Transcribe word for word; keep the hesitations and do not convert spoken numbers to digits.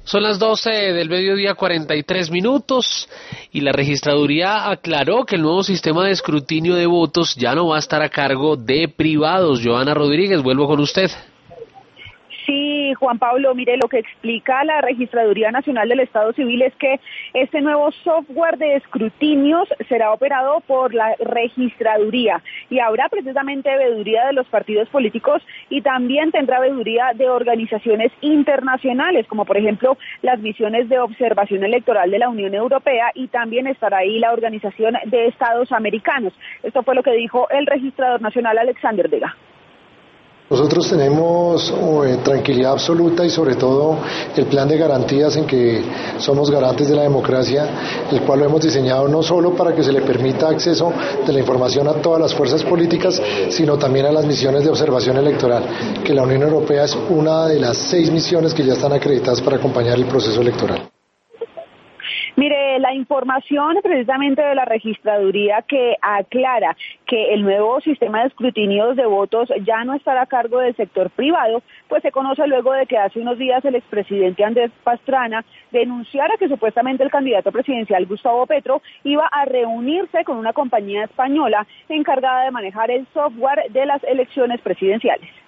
Son las doce del mediodía, cuarenta y tres minutos, y la registraduría aclaró que el nuevo sistema de escrutinio de votos ya no va a estar a cargo de privados. Joana Rodríguez, vuelvo con usted. Sí, Juan Pablo, mire, lo que explica la Registraduría Nacional del Estado Civil es que este nuevo software de escrutinios será operado por la Registraduría y habrá precisamente veeduría de los partidos políticos y también tendrá veeduría de organizaciones internacionales, como por ejemplo las misiones de observación electoral de la Unión Europea, y también estará ahí la Organización de Estados Americanos. Esto fue lo que dijo el registrador nacional Alexander Vega. Nosotros tenemos eh, tranquilidad absoluta y sobre todo el plan de garantías en que somos garantes de la democracia, el cual lo hemos diseñado no solo para que se le permita acceso de la información a todas las fuerzas políticas, sino también a las misiones de observación electoral, que la Unión Europea es una de las seis misiones que ya están acreditadas para acompañar el proceso electoral. Mire, la información precisamente de la registraduría que aclara que el nuevo sistema de escrutinios de votos ya no estará a cargo del sector privado, pues se conoce luego de que hace unos días el expresidente Andrés Pastrana denunciara que supuestamente el candidato presidencial Gustavo Petro iba a reunirse con una compañía española encargada de manejar el software de las elecciones presidenciales.